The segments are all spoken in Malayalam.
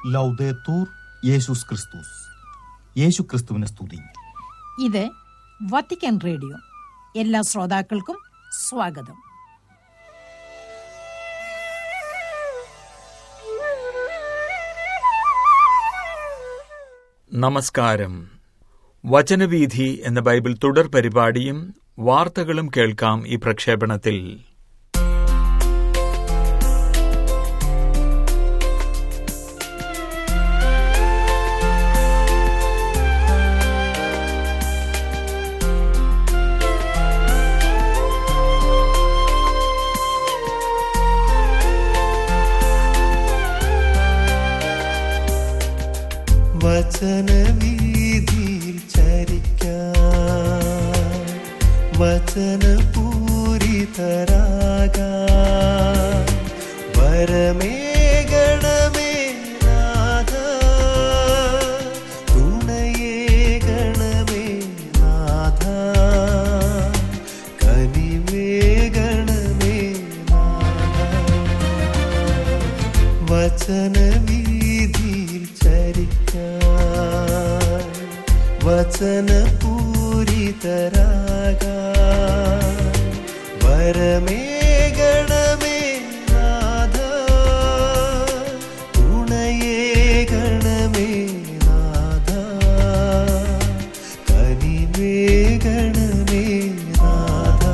ലൗദേത്തൂർ യേശുസ് ക്രിസ്തുസ്. യേശു ക്രിസ്തുവിനെ സ്തുതി. ഇത് വത്തിക്കാൻ റേഡിയോ. എല്ലാ ശ്രോതാക്കൾക്കും സ്വാഗതം. നമസ്കാരം. വചനവീഥി എന്ന ബൈബിൾ തുടർ പരിപാടിയും വാർത്തകളും കേൾക്കാം ഈ പ്രക്ഷേപണത്തിൽ. വചനവീഥിയിൽ ചരിക്കാൻ വചനപൂരിതരാകാൻ വരമേകണമേ നാഥ, തുണയേകണമേ നാഥ, കനിവേകണമേ നാഥ. വചനവീഥിയിൽ ചരിക്കാൻ വചനപൂരിതരാകാൻ വരമേകണമേ നാഥ, തുണയേകണമേ നാഥ, കനിവേകണമേ നാഥ.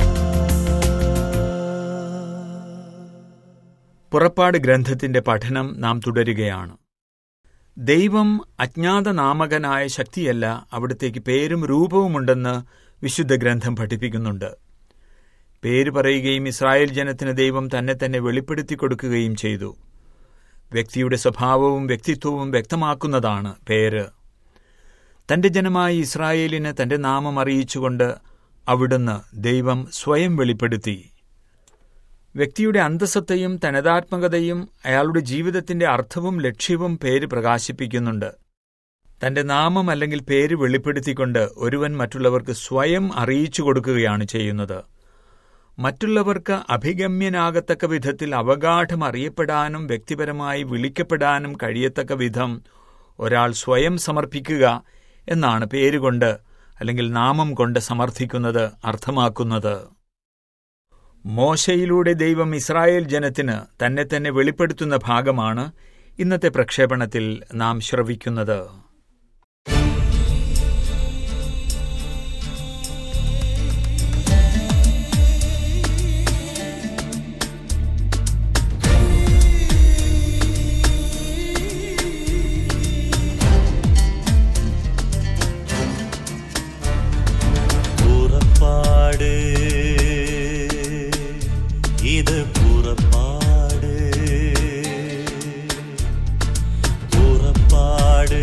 പുറപ്പാട് ഗ്രന്ഥത്തിന്റെ പഠനം നാം തുടരുകയാണ്. ദൈവം അജ്ഞാതനാമകനായ ശക്തിയല്ല, അവിടത്തേക്ക് പേരും രൂപവുമുണ്ടെന്ന് വിശുദ്ധ ഗ്രന്ഥം പഠിപ്പിക്കുന്നുണ്ട്. പേര് പറയുകയും ഇസ്രായേൽ ജനത്തിന് ദൈവം തന്നെ തന്നെ വെളിപ്പെടുത്തി കൊടുക്കുകയും ചെയ്തു. വ്യക്തിയുടെ സ്വഭാവവും വ്യക്തിത്വവും വ്യക്തമാക്കുന്നതാണ് പേര്. തന്റെ ജനമായ ഇസ്രായേലിന് തന്റെ നാമം അറിയിച്ചുകൊണ്ട് അവിടുന്ന് ദൈവം സ്വയം വെളിപ്പെടുത്തി. വ്യക്തിയുടെ അന്തസ്സത്തെയും തനതാത്മകതയും അയാളുടെ ജീവിതത്തിന്റെ അർത്ഥവും ലക്ഷ്യവും പേര് പ്രകാശിപ്പിക്കുന്നുണ്ട്. തന്റെ നാമം അല്ലെങ്കിൽ പേര് വെളിപ്പെടുത്തിക്കൊണ്ട് ഒരുവൻ മറ്റുള്ളവർക്ക് സ്വയം അറിയിച്ചു കൊടുക്കുകയാണ് ചെയ്യുന്നത്. മറ്റുള്ളവർക്ക് അഭിഗമ്യനാകത്തക്ക വിധത്തിൽ അവഗാഠം അറിയപ്പെടാനും വ്യക്തിപരമായി വിളിക്കപ്പെടാനും കഴിയത്തക്ക വിധം ഒരാൾ സ്വയം സമർപ്പിക്കുക എന്നാണ് പേരുകൊണ്ട് അല്ലെങ്കിൽ നാമം കൊണ്ട് സമർത്ഥിക്കുന്നത് അർത്ഥമാക്കുന്നത്. മോശയിലൂടെ ദൈവം ഇസ്രായേൽ ജനത്തിന് തന്നെ തന്നെ വെളിപ്പെടുത്തുന്ന ഭാഗമാണ് ഇന്നത്തെ പ്രക്ഷേപണത്തിൽ നാം ശ്രവിക്കുന്നത്. ഇത് പുറപ്പാട്, പുറപ്പാട്,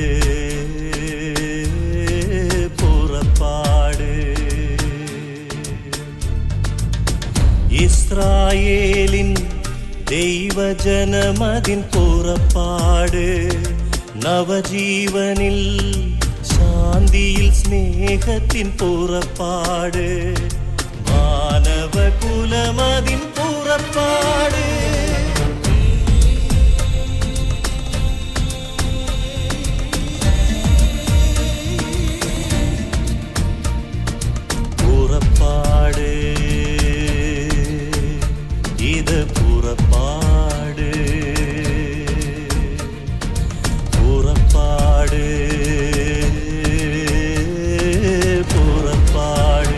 പുറപ്പാട്. ഇസ്രായേലിൻ ദൈവജനമതിൻ പുറപ്പാട്. നവജീവനിൽ ശാന്തിയിൽ സ്നേഹത്തിൻ പുറപ്പാട്. മാനവകുലമതിൻ പുറപ്പാട്. പുറപ്പാട്, ഇത് പുറപ്പാട്, പുറപ്പാട്, പുറപ്പാട്.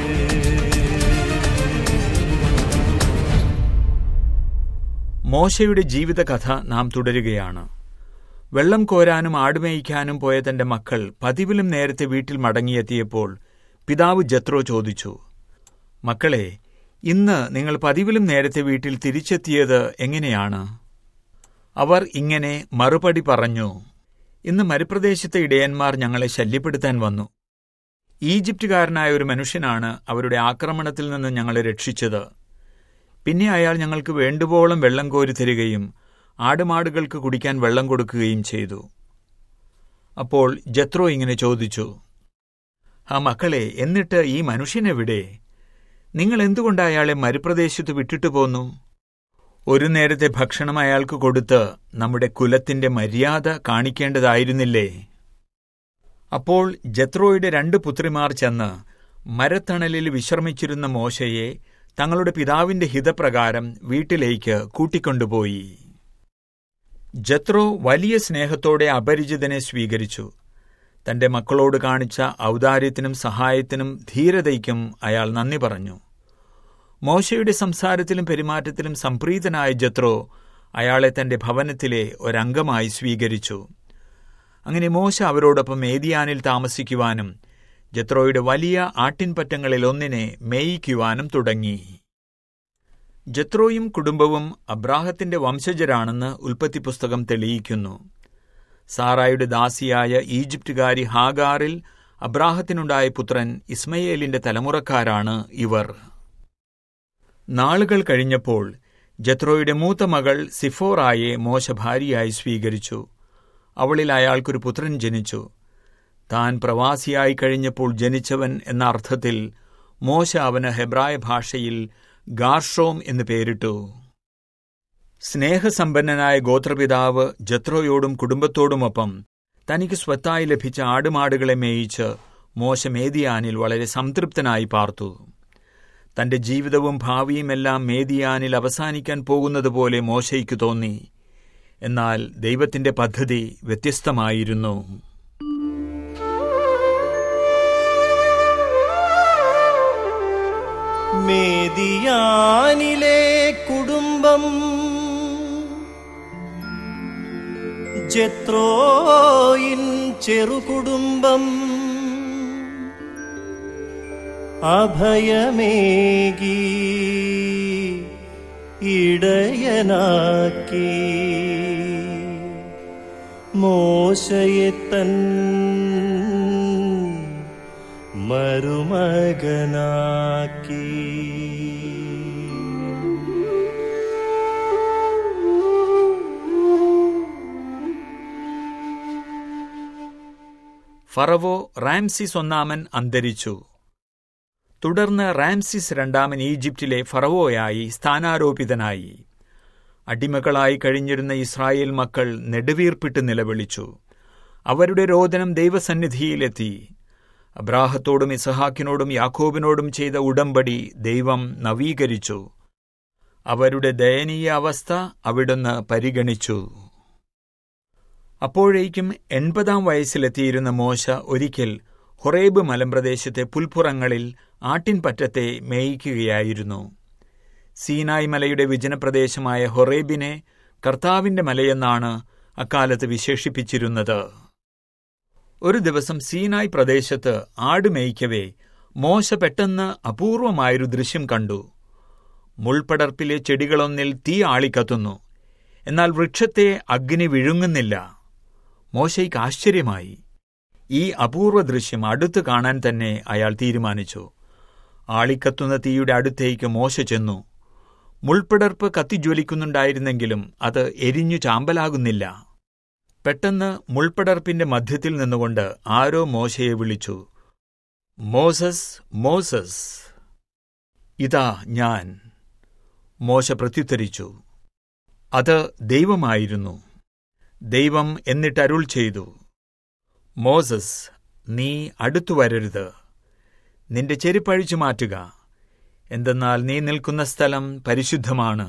മോശയുടെ ജീവിതകഥ നാം തുടരുകയാണ്. വെള്ളം കോരാനും ആടുമേയ്ക്കാനും പോയ തന്റെ മക്കൾ പതിവിലും നേരത്തെ വീട്ടിൽ മടങ്ങിയെത്തിയപ്പോൾ പിതാവ് ജത്രോ ചോദിച്ചു, മക്കളെ, ഇന്ന് നിങ്ങൾ പതിവിലും നേരത്തെ വീട്ടിൽ തിരിച്ചെത്തിയത് എങ്ങനെയാണ്? അവർ ഇങ്ങനെ മറുപടി പറഞ്ഞു, ഇന്ന് മരുപ്രദേശത്തെ ഇടയന്മാർ ഞങ്ങളെ ശല്യപ്പെടുത്താൻ വന്നു. ഈജിപ്തുകാരനായ ഒരു മനുഷ്യനാണ് അവരുടെ ആക്രമണത്തിൽ നിന്ന് ഞങ്ങളെ രക്ഷിച്ചത്. പിന്നെ അയാൾ ഞങ്ങൾക്ക് വേണ്ടുവോളം വെള്ളം കോരി തരികയും ആടുമാടുകൾക്ക് കുടിക്കാൻ വെള്ളം കൊടുക്കുകയും ചെയ്തു. അപ്പോൾ ജത്രോ ഇങ്ങനെ ചോദിച്ചു, ആ മക്കളെ, എന്നിട്ട് ഈ മനുഷ്യനെവിടെ? നിങ്ങൾ എന്തുകൊണ്ട് അയാളെ മരുപ്രദേശത്ത് വിട്ടിട്ടു പോന്നു? ഒരു നേരത്തെ ഭക്ഷണം അയാൾക്ക് കൊടുത്ത് നമ്മുടെ കുലത്തിന്റെ മര്യാദ കാണിക്കേണ്ടതായിരുന്നില്ലേ? അപ്പോൾ ജത്രോയുടെ 2 പുത്രിമാർ ചെന്ന് മരത്തണലിൽ വിശ്രമിച്ചിരുന്ന മോശയെ തങ്ങളുടെ പിതാവിന്റെ ഹിതപ്രകാരം വീട്ടിലേക്ക് കൂട്ടിക്കൊണ്ടുപോയി. ജത്രോ വലിയ സ്നേഹത്തോടെ അപരിചിതനെ സ്വീകരിച്ചു. തന്റെ മക്കളോട് കാണിച്ച ഔദാര്യത്തിനും സഹായത്തിനും ധീരതയ്ക്കും അയാൾ നന്ദി പറഞ്ഞു. മോശയുടെ സംസാരത്തിലും പെരുമാറ്റത്തിലും സംപ്രീതനായ ജത്രോ അയാളെ തന്റെ ഭവനത്തിലെ ഒരംഗമായി സ്വീകരിച്ചു. അങ്ങനെ മോശ അവരോടൊപ്പം മേദിയാനിൽ താമസിക്കുവാനും ജത്രോയുടെ വലിയ ആട്ടിൻപറ്റങ്ങളിൽ ഒന്നിനെ മേയിക്കുവാനും തുടങ്ങി. ജത്രോയും കുടുംബവും അബ്രാഹത്തിന്റെ വംശജരാണെന്ന് ഉൽപ്പത്തി പുസ്തകം തെളിയിക്കുന്നു. സാറായുടെ ദാസിയായ ഈജിപ്തുകാരി ഹാഗാറിൽ അബ്രാഹത്തിനുണ്ടായ പുത്രൻ ഇസ്മയേലിന്റെ തലമുറക്കാരാണ് ഇവർ. നാളുകൾ കഴിഞ്ഞപ്പോൾ ജത്രോയുടെ മൂത്ത മകൾ സിഫോറായെ മോശ ഭാര്യയായി സ്വീകരിച്ചു. അവളിൽ അയാൾക്കൊരു പുത്രൻ ജനിച്ചു. താൻ പ്രവാസിയായി കഴിഞ്ഞപ്പോൾ ജനിച്ചവൻ എന്ന അർത്ഥത്തിൽ മോശ അവന് ഹെബ്രായ ഭാഷയിൽ ഗാർഷോം എന്ന് പേരിട്ടു. സ്നേഹസമ്പന്നനായ ഗോത്രപിതാവ് ജത്രോയോടും കുടുംബത്തോടുമൊപ്പം തനിക്ക് സ്വത്തായി ലഭിച്ച ആടുമാടുകളെ മേയിച്ച് മോശ മേദിയാനിൽ വളരെ സംതൃപ്തനായി പാർത്തു. തന്റെ ജീവിതവും ഭാവിയുമെല്ലാം മേദിയാനിൽ അവസാനിക്കാൻ പോകുന്നതുപോലെ മോശയ്ക്ക് തോന്നി. എന്നാൽ ദൈവത്തിന്റെ പദ്ധതി വ്യത്യസ്തമായിരുന്നു. മേദിയാനിലെ കുടുംബം ജത്രോയിൻ ചെറുകുടുംബം അഭയമേകി ഇടയനാക്കി മോശയെ തൻ മരുമകനാക്കി. ഫറവോ റാംസിസ് ഒന്നാമൻ അന്തരിച്ചു. തുടർന്ന് റാംസിസ് രണ്ടാമൻ ഈജിപ്തിലെ ഫറവോയായി സ്ഥാനാരോപിതനായി. അടിമകളായി കഴിഞ്ഞിരുന്ന ഇസ്രായേൽ മക്കൾ നെടുവീർപ്പിട്ട് നിലവിളിച്ചു. അവരുടെ രോദനം ദൈവസന്നിധിയിലെത്തി. അബ്രാഹത്തോടും ഇസഹാക്കിനോടും യാക്കോബിനോടും ചെയ്ത ഉടമ്പടി ദൈവം നവീകരിച്ചു. അവരുടെ ദയനീയ അവസ്ഥ അവിടുന്ന് പരിഗണിച്ചു. അപ്പോഴേക്കും 80-ാം വയസ്സിലെത്തിയിരുന്ന മോശ ഒരിക്കൽ ഹൊറേബ് മലമ്പ്രദേശത്തെ പുൽപ്പുറങ്ങളിൽ ആട്ടിൻപറ്റത്തെ മേയിക്കുകയായിരുന്നു. സീനായ് മലയുടെ വിജനപ്രദേശമായ ഹൊറേബിനെ കർത്താവിന്റെ മലയെന്നാണ് അക്കാലത്ത് വിശേഷിപ്പിച്ചിരുന്നത്. ഒരു ദിവസം സീനായ് പ്രദേശത്ത് ആടുമേയ്ക്കവേ മോശ പെട്ടെന്ന് അപൂർവമായൊരു ദൃശ്യം കണ്ടു. മുൾപടർപ്പിലെ ചെടികളൊന്നിൽ തീ ആളിക്കത്തുന്നു. എന്നാൽ വൃക്ഷത്തെ അഗ്നി വിഴുങ്ങുന്നില്ല. മോശയ്ക്ക് ആശ്ചര്യമായി. ഈ അപൂർവ ദൃശ്യം അടുത്ത് കാണാൻ തന്നെ അയാൾ തീരുമാനിച്ചു. ആളിക്കത്തുന്ന തീയുടെ അടുത്തേക്ക് മോശ ചെന്നു. മുൾപടർപ്പ് കത്തിജ്വലിക്കുന്നുണ്ടായിരുന്നെങ്കിലും അത് എരിഞ്ഞു ചാമ്പലാകുന്നില്ല. പെട്ടെന്ന് മുൾപടർപ്പിന്റെ മധ്യത്തിൽ നിന്നുകൊണ്ട് ആരോ മോശയെ വിളിച്ചു, മോസസ്, മോസസ്. ഇതാ ഞാൻ. മോശ പ്രത്യുത്തരിച്ചു. അത് ദൈവമായിരുന്നു. ദൈവം എന്നിട്ടരുൾ ചെയ്തു, മോസസ്, നീ അടുത്തു വരരുത്. നിന്റെ ചെരുപ്പഴിച്ചു മാറ്റുക. എന്തെന്നാൽ നീ നിൽക്കുന്ന സ്ഥലം പരിശുദ്ധമാണ്.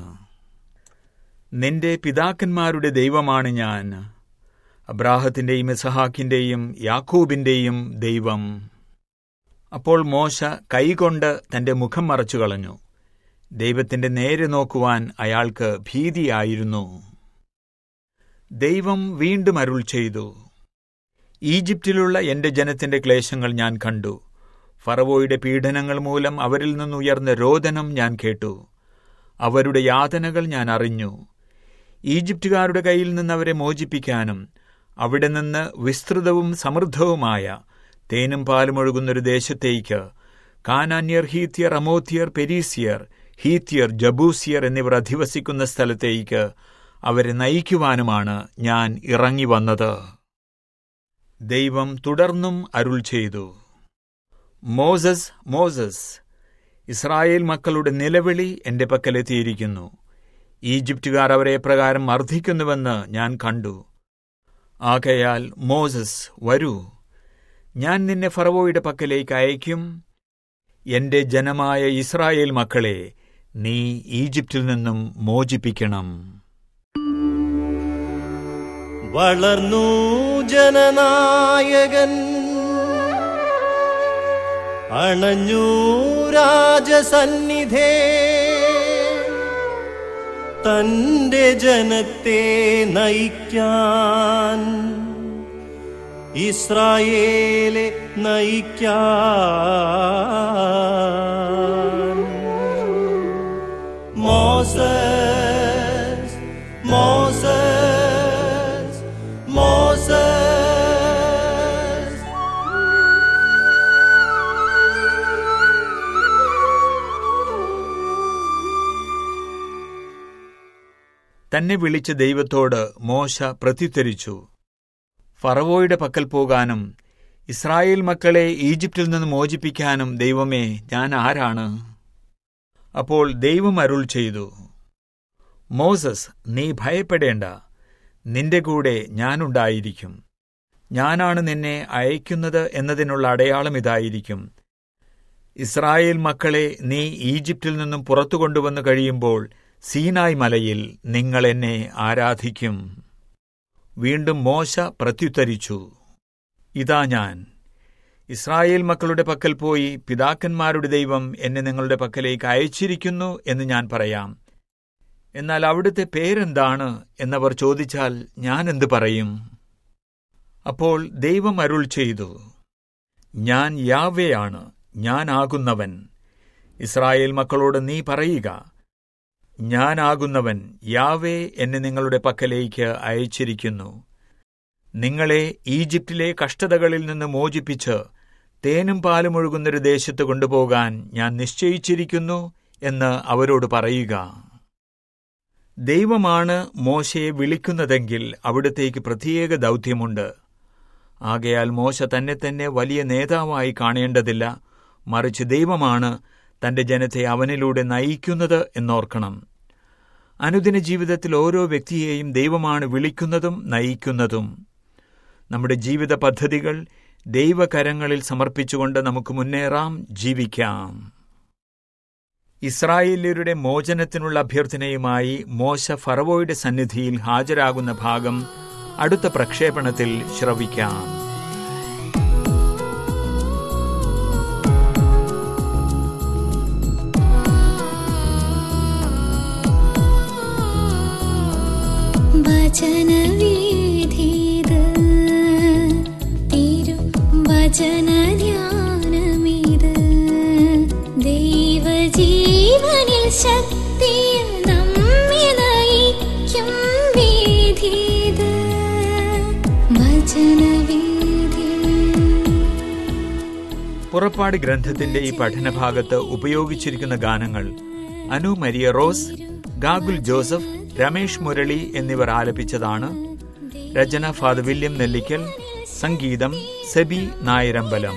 നിന്റെ പിതാക്കന്മാരുടെ ദൈവമാണ് ഞാൻ, അബ്രാഹത്തിന്റെയും ഇസഹാക്കിന്റെയും യാക്കോബിന്റെയും ദൈവം. അപ്പോൾ മോശ കൈകൊണ്ട് തന്റെ മുഖം മറച്ചു കളഞ്ഞു. ദൈവത്തിന്റെ നേരെ നോക്കുവാൻ അയാൾക്ക് ഭീതിയായിരുന്നു. ദൈവം വീണ്ടും അരുൾ ചെയ്തു, ഈജിപ്തിലുള്ള എന്റെ ജനത്തിന്റെ ക്ലേശങ്ങൾ ഞാൻ കണ്ടു. ഫറവോയുടെ പീഡനങ്ങൾ മൂലം അവരിൽ നിന്നുയർന്ന രോദനം ഞാൻ കേട്ടു. അവരുടെ യാതനകൾ ഞാൻ അറിഞ്ഞു. ഈജിപ്തുകാരുടെ കയ്യിൽ നിന്ന് അവരെ മോചിപ്പിക്കാനും അവിടെ നിന്ന് വിസ്തൃതവും സമൃദ്ധവുമായ തേനും പാലും ഒഴുകുന്നൊരു ദേശത്തേക്ക് കാനാന്യർ, ഹീത്യർ, അമോത്യർ, പെരീസിയർ, ഹീത്യർ, ജബൂസിയർ എന്നിവർ അധിവസിക്കുന്ന സ്ഥലത്തേക്ക് അവരെ നയിക്കുവാനുമാണ് ഞാൻ ഇറങ്ങി വന്നത്. ദൈവം തുടർന്നും അരുൾ ചെയ്തു, മോസസ്, മോസസ്, ഇസ്രായേൽ മക്കളുടെ നിലവിളി എന്റെ പക്കലെത്തിയിരിക്കുന്നു. ഈജിപ്റ്റുകാർ അവരെ പ്രകാരം മർദ്ദിക്കുന്നുവെന്ന് ഞാൻ കണ്ടു. ആകയാൽ മോസസ്, വരൂ, ഞാൻ നിന്നെ ഫറവോയുടെ പക്കലേക്ക് അയക്കും. എന്റെ ജനമായ ഇസ്രായേൽ മക്കളെ നീ ഈജിപ്തിൽ നിന്നും മോചിപ്പിക്കണം. വളർന്നു ജനനായകൻ, അണഞ്ഞു രാജസന്നിധേ, തന്റെ ജനത്തെ നയിക്കാൻ, ഇസ്രായേലെ നയിക്കാൻ. Moses, Moses, Moses. തന്നെ വിളിച്ച ദൈവത്തോട് മോശ പ്രത്യുത്തരിച്ചു, ഫറവോയുടെ പക്കൽ പോകാനും ഇസ്രായേൽ മക്കളെ ഈജിപ്തിൽ നിന്ന് മോചിപ്പിക്കാനും ദൈവമേ, ഞാൻ ആരാണ്? അപ്പോൾ ദൈവം അരുൾ ചെയ്തു, മോസസ്, നീ ഭയപ്പെടേണ്ട, നിന്റെ കൂടെ ഞാനുണ്ടായിരിക്കും. ഞാനാണ് നിന്നെ അയക്കുന്നത് എന്നതിനുള്ള അടയാളം ഇതായിരിക്കും. ഇസ്രായേൽ മക്കളെ നീ ഈജിപ്തിൽ നിന്നും പുറത്തു കൊണ്ടുവന്നു കഴിയുമ്പോൾ സീനായ് മലയിൽ നിങ്ങൾ എന്നെ ആരാധിക്കും. വീണ്ടും മോശ പ്രത്യുത്തരിച്ചു, ഇതാ ഞാൻ ഇസ്രായേൽ മക്കളുടെ പക്കൽ പോയി പിതാക്കന്മാരുടെ ദൈവം എന്നെ നിങ്ങളുടെ പക്കലേക്ക് അയച്ചിരിക്കുന്നു എന്ന് ഞാൻ പറയാം. എന്നാൽ അവിടുത്തെ പേരെന്താണ് എന്നവർ ചോദിച്ചാൽ ഞാൻ എന്തു പറയും? അപ്പോൾ ദൈവം അരുൾ ചെയ്തു, ഞാൻ യാവ്വയാണ്, ഞാനാകുന്നവൻ. ഇസ്രായേൽ മക്കളോട് നീ പറയുക, ഞാനാകുന്നവൻ യാവ്വേ എന്നെ നിങ്ങളുടെ പക്കലേക്ക് അയച്ചിരിക്കുന്നു. നിങ്ങളെ ഈജിപ്തിലെ കഷ്ടതകളിൽ നിന്ന് മോചിപ്പിച്ച് തേനും പാലും ഒഴുകുന്നൊരു ദേശത്ത് കൊണ്ടുപോകാൻ ഞാൻ നിശ്ചയിച്ചിരിക്കുന്നു എന്ന് അവരോട് പറയുക. ദൈവമാണ് മോശയെ വിളിക്കുന്നതെങ്കിൽ അവിടത്തേക്ക് പ്രത്യേക ദൗത്യമുണ്ട്. ആകയാൽ മോശ തന്നെ വലിയ നേതാവായി കാണേണ്ടതില്ല, മറിച്ച് ദൈവമാണ് തന്റെ ജനത്തെ അവനിലൂടെ നയിക്കുന്നത് എന്നോർക്കണം. അനുദിന ജീവിതത്തിൽ ഓരോ വ്യക്തിയെയും ദൈവമാണ് വിളിക്കുന്നതും നയിക്കുന്നതും. നമ്മുടെ ജീവിത പദ്ധതികൾ ദൈവകരങ്ങളിൽ സമർപ്പിച്ചുകൊണ്ട് നമുക്ക് മുന്നേറാം, ജീവിക്കാം. ഇസ്രായേല്യരുടെ മോചനത്തിനുള്ള അഭ്യർത്ഥനയുമായി മോശ ഫറവോയുടെ സന്നിധിയിൽ ഹാജരാകുന്ന ഭാഗം അടുത്ത പ്രക്ഷേപണത്തിൽ ശ്രവിക്കാം. വചനവീഥിത് തിരുവചനധ്യാനമിത് ദൈവജീവനിൽ ശക്തിയിൽ നമ്മെ നയിക്കും വീഥിത് വചനവീഥി. പുറപ്പാട് ഗ്രന്ഥത്തിന്റെ ഈ പഠനഭാഗത്ത് ഉപയോഗിച്ചിരിക്കുന്ന ഗാനങ്ങൾ അനു മരിയ റോസ്, ഗാഗുൽ ജോസഫ്, രമേഷ് മുരളി എന്നിവർ ആലപിച്ചതാണ്. രചന ഫാദർ വില്യം നെല്ലിക്കൽ, സംഗീതം സെബി നായരമ്പലം.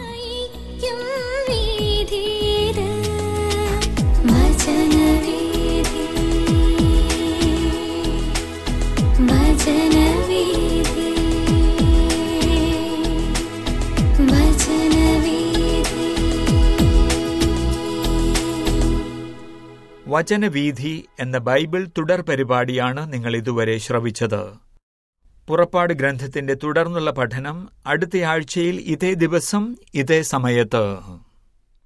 വചനവീഥി എന്ന ബൈബിൾ തുടർ പരിപാടിയാണ് നിങ്ങൾ ഇതുവരെ ശ്രവിച്ചത്. പുറപ്പാട് ഗ്രന്ഥത്തിന്റെ തുടർന്നുള്ള പഠനം അടുത്തയാഴ്ചയിൽ ഇതേ ദിവസം ഇതേ സമയത്ത്.